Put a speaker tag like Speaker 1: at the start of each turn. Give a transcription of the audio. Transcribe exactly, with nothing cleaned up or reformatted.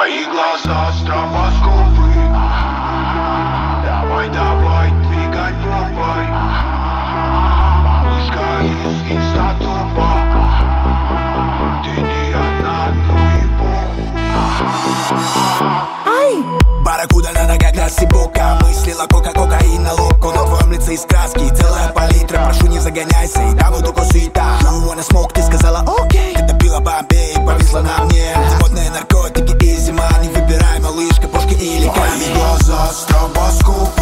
Speaker 1: Твои глаза стробоскопы. Давай, давай, двигай попой. Малышка из инстатопа. Ты не одна, ну и похуй.
Speaker 2: Барракуда на ногах, глаз и бока. Мыслила кока-кокаин на локо. На твоем лице из краски целая палитра. Прошу, не загоняйся, и там эту суета. You wanna smoke, ты сказала окей. Когда пила Бомбей, повисла на мне. Модные наркотики и зима. Не выбирай, малышка, пушки или камень.
Speaker 1: Твои глаза стробоскоп.